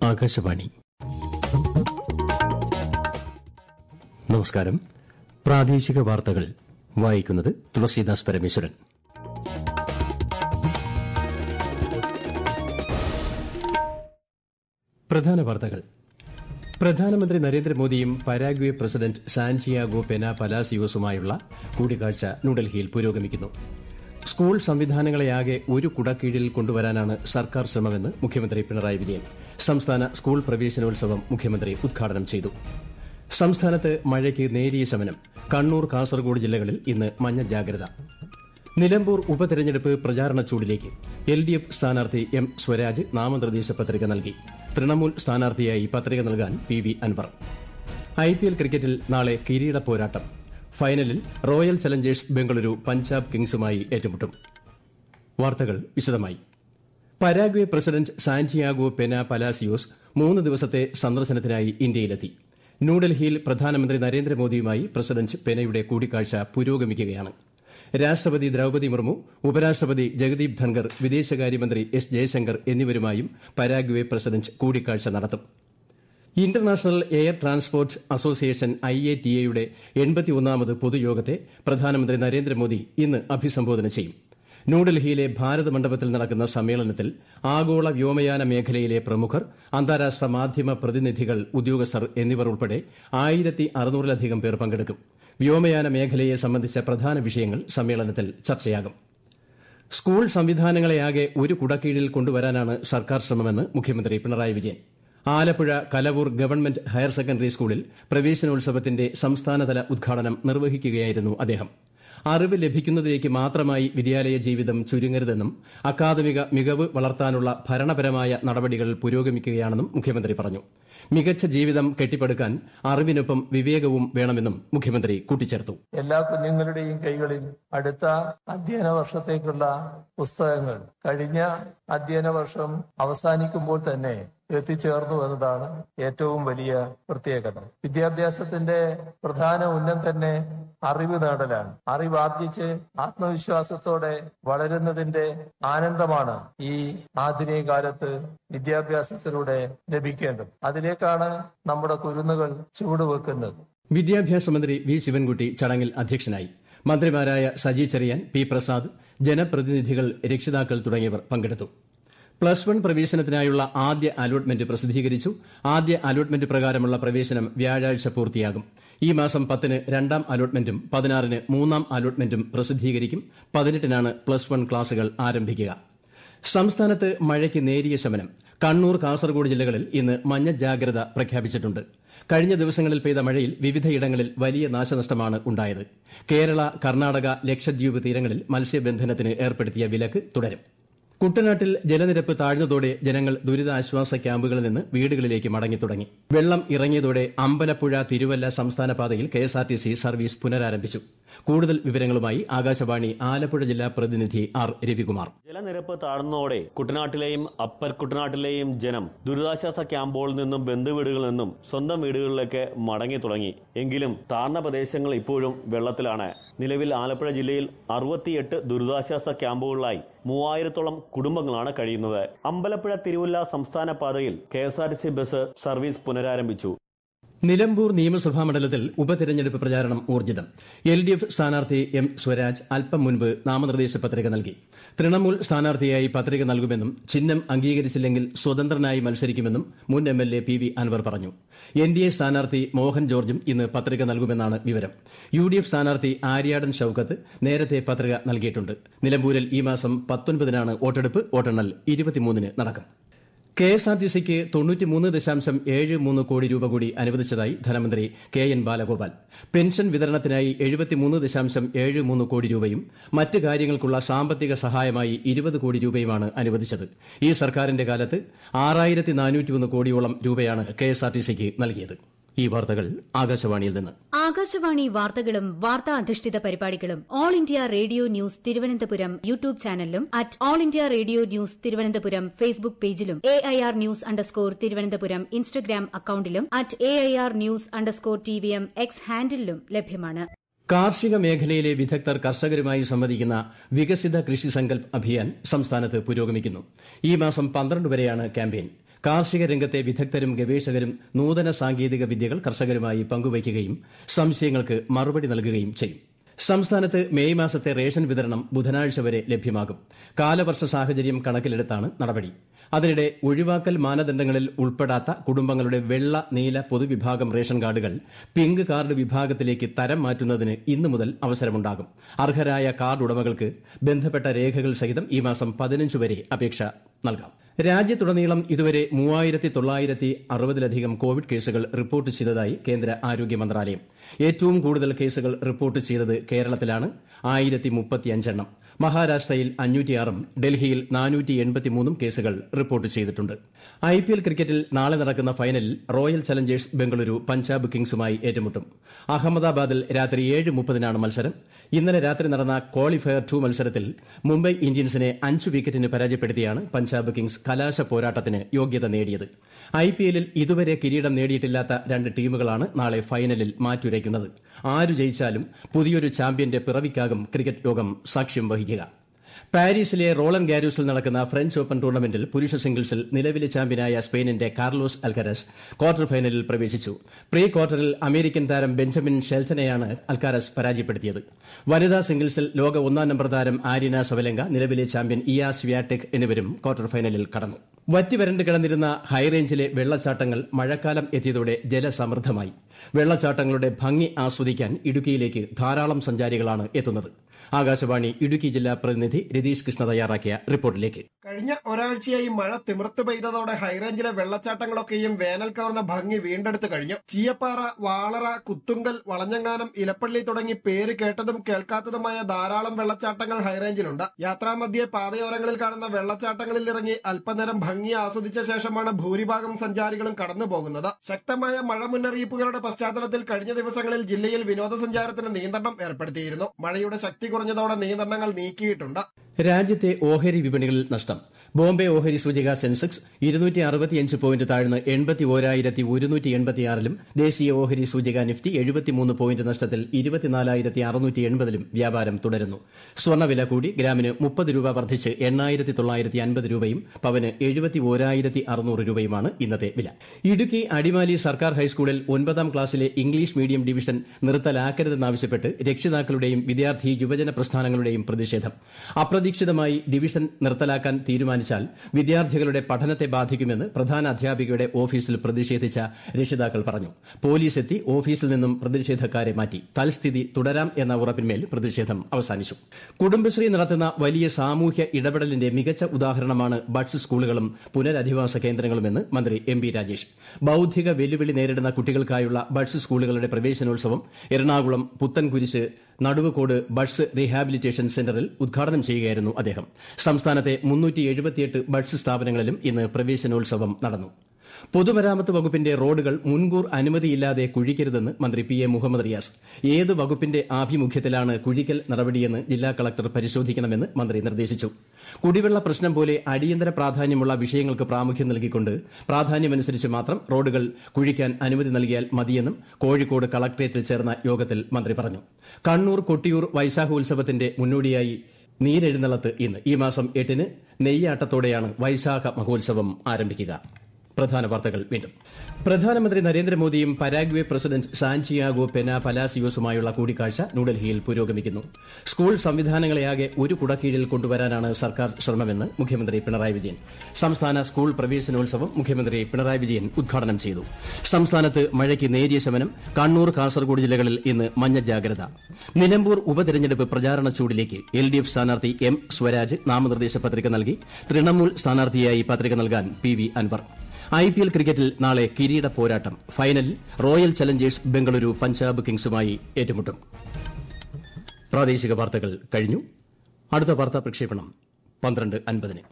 ആകാശവാണി. നമസ്കാരം. പ്രാദേശിക വാർത്തകൾ വായിക്കുന്നത് തുളസീദാസ് പരമേശ്വരൻ. പ്രധാന വാർത്തകൾ. പ്രധാനമന്ത്രി നരേന്ദ്രമോദിയും പരാഗ്വേ പ്രസിഡന്റ് സാന്റിയാഗോ പെന പലാസിയോസുമായുള്ള കൂടിക്കാഴ്ച ന്യൂഡൽഹിയിൽ പുരോഗമിക്കുന്നു. സ്കൂൾ സംവിധാനങ്ങളെയാകെ ഒരു കുടക്കീഴിൽ കൊണ്ടുവരാനാണ് സർക്കാർ ശ്രമമെന്ന് മുഖ്യമന്ത്രി പിണറായി വിജയൻ. സംസ്ഥാന സ്കൂൾ പ്രവേശനോത്സവം മുഖ്യമന്ത്രി ഉദ്ഘാടനം ചെയ്തു. സംസ്ഥാനത്ത് മഴയ്ക്ക് നേരിയ ശമനം. കണ്ണൂർ, കാസർഗോഡ് ജില്ലകളിൽ ഇന്ന് മഞ്ഞ ജാഗ്രത. നിലമ്പൂർ ഉപതെരഞ്ഞെടുപ്പ് പ്രചാരണ ചൂടിലേക്ക്. LDF സ്ഥാനാർത്ഥി M. സ്വരാജ് നാമനിർദ്ദേശ പത്രിക നൽകി. തൃണമൂൽ സ്ഥാനാർത്ഥിയായി പത്രിക നൽകാൻ PV അൻവർ. IPL ക്രിക്കറ്റിൽ നാളെ കിരീട പോരാട്ടം. ഫൈനലിൽ റോയൽ ചലഞ്ചേഴ്സ് ബംഗളൂരു പഞ്ചാബ് കിങ്സുമായി ഏറ്റുമുട്ടും. വാർത്തകൾ വിശദമായി. Paraguay president Santiago Pena Palacios 3 ദിവസത്തെ സന്ദർശനത്തിനായി ഇന്ത്യയിലെത്തി. ന്യൂഡൽഹിയിൽ പ്രധാനമന്ത്രി നരേന്ദ്രമോദിയുമായി പ്രസിഡന്റ് പെനയുടെ കൂടിക്കാഴ്ച പുരോഗമിക്കുകയാണ്. രാഷ്ട്രപതി ദ്രൌപദി മുർമു, ഉപരാഷ്ട്രപതി ജഗദീപ് ധൻകർ, വിദേശകാര്യമന്ത്രി S. ജയശങ്കർ എന്നിവരുമായും പരാഗ്വേ പ്രസിഡന്റ് കൂടിക്കാഴ്ച നടത്തും. ഇന്റർനാഷണൽ എയർ ട്രാൻസ്പോർട്ട് അസോസിയേഷൻ IATA-യുടെ 81ാമത് പൊതുയോഗത്തെ പ്രധാനമന്ത്രി നരേന്ദ്രമോദി ഇന്ന് അഭിസംബോധന ചെയ്യും. ന്യൂഡൽഹിയിലെ ഭാരത് മണ്ഡപത്തിൽ നടക്കുന്ന സമ്മേളനത്തിൽ ആഗോള വ്യോമയാന മേഖലയിലെ പ്രമുഖർ, അന്താരാഷ്ട്ര മാധ്യമ പ്രതിനിധികൾ, ഉദ്യോഗസ്ഥർ എന്നിവർ ഉൾപ്പെടെ 1600-ലധികം പേർ പങ്കെടുക്കും. വ്യോമയാന മേഖലയെ സംബന്ധിച്ച പ്രധാന വിഷയങ്ങൾ സമ്മേളനത്തിൽ ചർച്ചയാകും. സ്കൂൾ സംവിധാനങ്ങളെയാകെ ഒരു കുടക്കീഴിൽ കൊണ്ടുവരാനാണ് സർക്കാർ ശ്രമമെന്ന് മുഖ്യമന്ത്രി Pinarayi Vijayan. Alappuzha Kalavoor government higher secondary സ്കൂളിൽ പ്രവേശനോത്സവത്തിന്റെ സംസ്ഥാനതല ഉദ്ഘാടനം നിർവഹിക്കുകയായിരുന്നു അദ്ദേഹം. അറിവ് ലഭിക്കുന്നതിലേക്ക് മാത്രമായി വിദ്യാലയ ജീവിതം ചുരുങ്ങരുതെന്നും അക്കാദമിക മികവ് വളർത്താനുള്ള ഭരണപരമായ നടപടികൾ പുരോഗമിക്കുകയാണെന്നും മുഖ്യമന്ത്രി പറഞ്ഞു. മികച്ച ജീവിതം കെട്ടിപ്പടുക്കാൻ അറിവിനൊപ്പം വിവേകവും വേണമെന്നും മുഖ്യമന്ത്രി കൂട്ടിച്ചേർത്തു. എല്ലാ കുഞ്ഞുങ്ങളുടെയും കൈകളിൽ അടുത്ത അധ്യയന വർഷത്തേക്കുള്ള പുസ്തകങ്ങൾ കഴിഞ്ഞ അധ്യയന വർഷം അവസാനിക്കുമ്പോൾ തന്നെ എത്തിച്ചേർന്നു എന്നതാണ് ഏറ്റവും വലിയ പ്രത്യേകത. വിദ്യാഭ്യാസത്തിന്റെ പ്രധാന ഉന്നം തന്നെ അറിവ് നേടലാണ്. അറിവാർജിച്ച് ആത്മവിശ്വാസത്തോടെ വളരുന്നതിന്റെ ആനന്ദമാണ് ഈ ആധുനിക കാലത്ത് വിദ്യാഭ്യാസത്തിലൂടെ ലഭിക്കേണ്ടത്. അതിലേക്കാണ് നമ്മുടെ കുരുന്നുകൾ ചുവടുവെക്കുന്നത്. വിദ്യാഭ്യാസ മന്ത്രി V. ശിവൻകുട്ടി ചടങ്ങിൽ അധ്യക്ഷനായി. മന്ത്രിമാരായ സജി ചെറിയാൻ, P. പ്രസാദ്, ജനപ്രതിനിധികൾ, രക്ഷിതാക്കൾ തുടങ്ങിയവർ പങ്കെടുത്തു. +1 പ്രവേശനത്തിനായുള്ള ആദ്യ അലോട്ട്മെന്റ് പ്രസിദ്ധീകരിച്ചു. ആദ്യ അലോട്ട്മെന്റ് പ്രകാരമുള്ള പ്രവേശനം വ്യാഴാഴ്ച പൂർത്തിയാകും. ഈ മാസം 10-ന് 2ാം അലോട്ട്മെന്റും 16-ന് 3ാം അലോട്ട്മെന്റും പ്രസിദ്ധീകരിക്കും. 18-നാണ് +1 ക്ലാസുകൾ ആരംഭിക്കുക. സംസ്ഥാനത്ത് മഴയ്ക്ക് നേരിയ ശമനം. കണ്ണൂർ, കാസർഗോഡ് ജില്ലകളിൽ ഇന്ന് മഞ്ഞ ജാഗ്രത പ്രഖ്യാപിച്ചിട്ടുണ്ട്. കഴിഞ്ഞ ദിവസങ്ങളിൽ പെയ്ത മഴയിൽ വിവിധയിടങ്ങളിൽ വലിയ നാശനഷ്ടമാണ് ഉണ്ടായത്. കേരള, കർണാടക, ലക്ഷദ്വീപ് തീരങ്ങളിൽ മത്സ്യബന്ധനത്തിന് ഏർപ്പെടുത്തിയ വിലക്ക് തുടരും. കുട്ടനാട്ടിൽ ജലനിരപ്പ് താഴ്ന്നതോടെ ജനങ്ങൾ ദുരിതാശ്വാസ ക്യാമ്പുകളിൽ നിന്ന് വീടുകളിലേക്ക് മടങ്ങിത്തുടങ്ങി. വെള്ളം ഇറങ്ങിയതോടെ അമ്പലപ്പുഴ തിരുവല്ല സംസ്ഥാന പാതയിൽ KSRTC സർവീസ് പുനരാരംഭിച്ചു. കൂടുതൽ വിവരങ്ങളുമായി ആകാശവാണി ആലപ്പുഴ ജില്ലാ പ്രതിനിധി R. രവികുമാർ. ജലനിരപ്പ് താഴ്ന്നതോടെ കുട്ടനാട്ടിലെയും അപ്പർ കുട്ടനാട്ടിലെയും ജനം ദുരിതാശ്വാസ ക്യാമ്പുകളിൽ നിന്നും ബന്ധുവീടുകളിൽ നിന്നും സ്വന്തം വീടുകളിലേക്ക് മടങ്ങി തുടങ്ങി. എങ്കിലും താഴ്ന്ന പ്രദേശങ്ങൾ ഇപ്പോഴും വെള്ളത്തിലാണ്. നിലവിൽ ആലപ്പുഴ ജില്ലയിൽ 68 ദുരിതാശ്വാസ ക്യാമ്പുകളിലായി 3000-ഓളം കുടുംബങ്ങളാണ് കഴിയുന്നത്. അമ്പലപ്പുഴ തിരുവല്ല സംസ്ഥാന പാതയിൽ KSRTC ബസ് സർവീസ് പുനരാരംഭിച്ചു. നിലമ്പൂർ നിയമസഭാ മണ്ഡലത്തിൽ ഉപതെരഞ്ഞെടുപ്പ് പ്രചാരണം ഊർജിതം. LDF സ്ഥാനാർത്ഥി M. സ്വരാജ് അല്പം മുൻപ് നാമനിർദ്ദേശ പത്രിക നൽകി. തൃണമൂൽ സ്ഥാനാർത്ഥിയായി പത്രിക നൽകുമെന്നും ചിഹ്നം അംഗീകരിച്ചില്ലെങ്കിൽ സ്വതന്ത്രനായി മത്സരിക്കുമെന്നും മുൻ MLA PV അൻവർ പറഞ്ഞു. NDA സ്ഥാനാർത്ഥി മോഹൻ ജോർജും ഇന്ന് പത്രിക നൽകുമെന്നാണ് വിവരം. UDF സ്ഥാനാർത്ഥി ആര്യാടൻ ഷൌക്കത്ത് നേരത്തെ പത്രിക നൽകിയിട്ടുണ്ട്. നിലമ്പൂരിൽ ഈ മാസം 19-നാണ് വോട്ടെടുപ്പ്. വോട്ടെണ്ണൽ 23-ന് നടക്കും. KSRTCക്ക് 93.73 കോടി രൂപ കൂടി അനുവദിച്ചതായി ധനമന്ത്രി KN ബാലഗോപാൽ. പെൻഷൻ വിതരണത്തിനായി 73.73 കോടി രൂപയും മറ്റ് കാര്യങ്ങൾക്കുള്ള സാമ്പത്തിക സഹായമായി 20 കോടി രൂപയുമാണ് അനുവദിച്ചത്. ഈ സർക്കാരിന്റെ കാലത്ത് 6401 കോടിയോളം രൂപയാണ് KSRTCക്ക് നൽകിയത്. ഈ വാർത്തകൾ ആകാശവാണിയിൽ നിന്ന്. ആകാശവാണി വാർത്തകളും വാർത്താ അധിഷ്ഠിത പരിപാടികളും all India radio news Thiruvananthapuram YouTube ചാനലിലും all India radio news Thiruvananthapuram Facebook പേജിലും AIR ന്യൂസ് _തിരുവനന്തപുരം ഇൻസ്റ്റഗ്രാം അക്കൌണ്ടിലും AIR ന്യൂസ് _TVM X ഹാൻഡിലും ലഭ്യമാണ്. കാർഷിക മേഖലയിലെ വിദഗ്ധർ കർഷകരുമായി സംവദിക്കുന്ന വികസിത കൃഷി സങ്കൽപ് അഭിയാൻ സംസ്ഥാനത്ത് പുരോഗമിക്കുന്നു. ഈ മാസം 12 വരെയാണ് ക്യാമ്പയിൻ. കാർഷിക രംഗത്തെ വിദഗ്ധരും ഗവേഷകരും നൂതന സാങ്കേതിക വിദ്യകൾ കർഷകരുമായി പങ്കുവയ്ക്കുകയും സംശയങ്ങൾക്ക് മറുപടി നൽകുകയും ചെയ്യും. സംസ്ഥാനത്ത് മെയ് മാസത്തെ റേഷൻ വിതരണം ബുധനാഴ്ച വരെ ലഭ്യമാകും. കാലവർഷ സാഹചര്യം കണക്കിലെടുത്താണ് നടപടി. അതിനിടെ ഒഴിവാക്കൽ മാനദണ്ഡങ്ങളിൽ ഉൾപ്പെടാത്ത കുടുംബങ്ങളുടെ വെള്ള, നീല പൊതുവിഭാഗം റേഷൻ കാർഡുകൾ പിങ്ക് കാർഡ് വിഭാഗത്തിലേക്ക് തരം മാറ്റുന്നതിന് ഇന്നു മുതൽ അവസരമുണ്ടാകും. അർഹരായ കാർഡ് ഉടമകൾക്ക് ബന്ധപ്പെട്ട രേഖകൾ സഹിതം ഈ മാസം 15 വരെ അപേക്ഷ നൽകാം. രാജ്യത്തുടനീളം ഇതുവരെ 3960-ലധികം കോവിഡ് കേസുകൾ റിപ്പോർട്ട് ചെയ്തതായി കേന്ദ്ര ആരോഗ്യ മന്ത്രാലയം. ഏറ്റവും കൂടുതൽ കേസുകൾ റിപ്പോർട്ട് ചെയ്തത് കേരളത്തിലാണ്, 1035 മഹാരാഷ്ട്രയിൽ 506 ഡൽഹിയിൽ 483 കേസുകൾ റിപ്പോർട്ട് ചെയ്തിട്ടുണ്ട്. IPL ക്രിക്കറ്റിൽ നാളെ നടക്കുന്ന ഫൈനലിൽ റോയൽ ചലഞ്ചേഴ്സ് ബംഗളൂരു പഞ്ചാബ് കിങ്സുമായി ഏറ്റുമുട്ടും. അഹമ്മദാബാദിൽ രാത്രി 7:30 മത്സരം. ഇന്നലെ രാത്രി നടന്ന ക്വാളിഫയർ 2 മത്സരത്തിൽ മുംബൈ ഇന്ത്യൻസിനെ 5 വിക്കറ്റിന് പരാജയപ്പെടുത്തിയാണ് പഞ്ചാബ് കിങ്സ് കലാശ പോരാട്ടത്തിന് യോഗ്യത നേടിയത്. IPLൽ ഇതുവരെ കിരീടം നേടിയിട്ടില്ലാത്ത 2 ടീമുകളാണ് നാളെ ഫൈനലിൽ മാറ്റുരയ്ക്കുന്നത്. ആരു ജയിച്ചാലും പുതിയൊരു ചാമ്പ്യന്റെ പിറവിക്കാകും ക്രിക്കറ്റ് ലോകം സാക്ഷ്യം വഹിക്കുക. പാരീസിലെ റോളൻ ഗാരൂസിൽ നടക്കുന്ന ഫ്രഞ്ച് ഓപ്പൺ ടൂർണമെന്റിൽ പുരുഷ സിംഗിൾസിൽ നിലവിലെ ചാമ്പ്യനായ സ്പെയിനിന്റെ കാർലോസ് അൽക്കരസ് ക്വാർട്ടർ ഫൈനലിൽ പ്രവേശിച്ചു. പ്രീ ക്വാർട്ടറിൽ അമേരിക്കൻ താരം ബെഞ്ചമിൻ ഷെൽറ്റനെയാണ് അൽക്കാരസ് പരാജയപ്പെടുത്തിയത്. വനിതാ സിംഗിൾസിൽ ലോക 1-ാം നമ്പർ താരം ആര്യന സവലങ്ക, നിലവിലെ ചാമ്പ്യൻ ഇയ സ്വിയാടെക് എന്നിവരും ക്വാർട്ടർ ഫൈനലിൽ കടന്നു. വറ്റിവരണ്ട് കിടന്നിരുന്ന ഹൈറേഞ്ചിലെ വെള്ളച്ചാട്ടങ്ങൾ മഴക്കാലം എത്തിയതോടെ ജലസമൃദ്ധമായി. വെള്ളച്ചാട്ടങ്ങളുടെ ഭംഗി ആസ്വദിക്കാൻ ഇടുക്കിയിലേക്ക് ധാരാളം സഞ്ചാരികളാണ് എത്തുന്നത്. ആകാശവാണി ഇടുക്കി ജില്ലാ പ്രതിനിധി രതീഷ് കൃഷ്ണ തയ്യാറാക്കിയ റിപ്പോർട്ടിലേക്ക്. കഴിഞ്ഞ ഒരാഴ്ചയായി മഴ തിമിർത്ത് പെയ്തതോടെ ഹൈറേഞ്ചിലെ വെള്ളച്ചാട്ടങ്ങളൊക്കെയും വേനൽ കവർന്ന ഭംഗി വീണ്ടെടുത്തു കഴിഞ്ഞു. ചീയപ്പാറ, വാളറ, കുത്തുങ്കൽ, വളഞ്ഞങ്ങാനം, ഇലപ്പള്ളി തുടങ്ങി പേര് കേട്ടതും കേൾക്കാത്തതുമായ ധാരാളം വെള്ളച്ചാട്ടങ്ങൾ ഹൈറേഞ്ചിലുണ്ട്. യാത്രാമധ്യേ പാതയോരങ്ങളിൽ കാണുന്ന വെള്ളച്ചാട്ടങ്ങളിൽ ഇറങ്ങി അല്പനേരം ഭംഗി ആസ്വദിച്ച ശേഷമാണ് ഭൂരിഭാഗം സഞ്ചാരികളും കടന്നുപോകുന്നത്. ശക്തമായ മഴ മുന്നറിയിപ്പുകളുടെ പശ്ചാത്തലത്തിൽ കഴിഞ്ഞ ദിവസങ്ങളിൽ ജില്ലയിൽ വിനോദസഞ്ചാരത്തിന് നിയന്ത്രണം ഏർപ്പെടുത്തിയിരുന്നു. മഴയുടെ ശക്തി കുറഞ്ഞതോടെ നിയന്ത്രണങ്ങൾ നീക്കിയിട്ടുണ്ട്. രാജ്യത്തെ ഓഹരി വിപണികളിൽ നഷ്ടം. ബോംബെ ഓഹരി സൂചിക സെൻസെക്സ് 265 പോയിന്റ് താഴ്ന്ന് 81,186-ലും ദേശീയ ഓഹരി സൂചിക നിഫ്റ്റി 73 പോയിന്റ് നഷ്ടത്തിൽ 24,680-ലും വ്യാപാരം തുടരുന്നു. സ്വർണ്ണവില കൂടി. ഗ്രാമിന് 30 രൂപ വർദ്ധിച്ച് 8,950 രൂപയും പവന് 71,600 രൂപയുമാണ് ഇന്നത്തെ വില. ഇടുക്കി അടിമാലി സർക്കാർ ഹൈസ്കൂളിൽ 9ാം ക്ലാസ്സിലെ ഇംഗ്ലീഷ് മീഡിയം ഡിവിഷൻ നിർത്തലാക്കരുതെന്നാവശ്യപ്പെട്ട് രക്ഷിതാക്കളുടെയും വിദ്യാർത്ഥി യുവജന പ്രസ്ഥാനങ്ങളുടെയും പ്രതിഷേധം. അപ്രതീക്ഷിതമായി ഡിവിഷൻ നിർത്തലാക്കാൻ തീരുമാനിച്ചാൽ വിദ്യാർത്ഥികളുടെ പഠനത്തെ ബാധിക്കുമെന്ന് പ്രധാന അധ്യാപികയുടെ ഓഫീസിൽ പ്രതിഷേധിച്ച രക്ഷിതാക്കൾ പറഞ്ഞു. പോലീസ് എത്തി ഓഫീസിൽ നിന്നും പ്രതിഷേധക്കാരെ മാറ്റി. തൽസ്ഥിതി തുടരാം എന്ന ഉറപ്പിന്മേൽ പ്രതിഷേധം അവസാനിച്ചു. കുടുംബശ്രീ നടത്തുന്ന വലിയ സാമൂഹ്യ ഇടപെടലിന്റെ മികച്ച ഉദാഹരണമാണ് ബഡ്സ് സ്കൂളുകളും പുനരധിവാസ കേന്ദ്രങ്ങളുമെന്ന് മന്ത്രി എം.പി. രാജേഷ്. ബൌദ്ധിക വെല്ലുവിളി നേരിടുന്ന കുട്ടികൾക്കായുള്ള ബഡ്സ് സ്കൂളുകളുടെ പ്രവേശനോത്സവം എറണാകുളം പുത്തൻകുരിശ് നടുവുകോട് ബഡ്സ് റീഹാബിലിറ്റേഷൻ സെന്ററിൽ ഉദ്ഘാടനം ചെയ്യുകയായിരുന്നു അദ്ദേഹം. സംസ്ഥാനത്തെ 378 ബഡ്സ് സ്ഥാപനങ്ങളിലും ഇന്ന് പ്രവേശനോത്സവം നടന്നു. പൊതുമരാമത്ത് വകുപ്പിന്റെ റോഡുകൾ മുൻകൂർ അനുമതിയില്ലാതെ കുഴിക്കരുതെന്ന് മന്ത്രി പി എ മുഹമ്മദ് റിയാസ്. ഏത് വകുപ്പിന്റെ ആഭിമുഖ്യത്തിലാണ് കുഴിക്കൽ നടപടിയെന്ന് ജില്ലാ കളക്ടർ പരിശോധിക്കണമെന്ന് മന്ത്രി നിർദ്ദേശിച്ചു. കുടിവെള്ള പ്രശ്നം പോലെ അടിയന്തര പ്രാധാന്യമുള്ള വിഷയങ്ങൾക്ക് പ്രാമുഖ്യം നൽകിക്കൊണ്ട് പ്രാധാന്യമനുസരിച്ച് മാത്രം റോഡുകൾ കുഴിക്കാൻ അനുമതി നൽകിയാൽ മതിയെന്നും കോഴിക്കോട് കളക്ടറേറ്റിൽ ചേർന്ന യോഗത്തിൽ മന്ത്രി പറഞ്ഞു. കണ്ണൂർ കൊട്ടിയൂർ വൈശാഖോത്സവത്തിന്റെ മുന്നോടിയായി നീരെഴുന്നള്ളത്ത് ഇന്ന്. ഈ മാസം 8-ന് നെയ്യാട്ടത്തോടെയാണ് വൈശാഖ മഹോത്സവം ആരംഭിക്കുക. പ്രധാന വാർത്തകൾ വീണ്ടും. പ്രധാനമന്ത്രി നരേന്ദ്രമോദിയും പരാഗ്വേ പ്രസിഡന്റ് സാന്റിയാഗോ പെന പലാസിയോസുമായുള്ള കൂടിക്കാഴ്ച ന്യൂഡൽഹിയിൽ പുരോഗമിക്കുന്നു. സ്കൂൾ സംവിധാനങ്ങളെയാകെ ഒരു കുടക്കീഴിൽ കൊണ്ടുവരാനാണ് സർക്കാർ ശ്രമമെന്ന് മുഖ്യമന്ത്രി പിണറായി വിജയൻ. സംസ്ഥാന സ്കൂൾ പ്രവേശനോത്സവം മുഖ്യമന്ത്രി പിണറായി വിജയൻ ഉദ്ഘാടനം ചെയ്തു. സംസ്ഥാനത്ത് മഴയ്ക്ക് നേരിയ ശമനം. കണ്ണൂർ, കാസർഗോഡ് ജില്ലകളിൽ ഇന്ന് മഞ്ഞ ജാഗ്രത. നിലമ്പൂർ ഉപതെരഞ്ഞെടുപ്പ് പ്രചാരണ ചൂടിലേക്ക്. LDF സ്ഥാനാർത്ഥി M. സ്വരാജ് നാമനിർദ്ദേശ പത്രിക നൽകി. തൃണമൂൽ സ്ഥാനാർത്ഥിയായി പത്രിക നൽകാൻ PV അൻവർ. IPL ക്രിക്കറ്റിൽ നാളെ കിരീട പോരാട്ടം. ഫൈനലിൽ റോയൽ ചലഞ്ചേഴ്സ് ബംഗളൂരു പഞ്ചാബ് കിങ്സുമായി ഏറ്റുമുട്ടും. പ്രാദേശിക വാർത്തകൾ കഴിഞ്ഞു. അടുത്ത വാർത്താ പ്രക്ഷേപണം 12:50-ന്.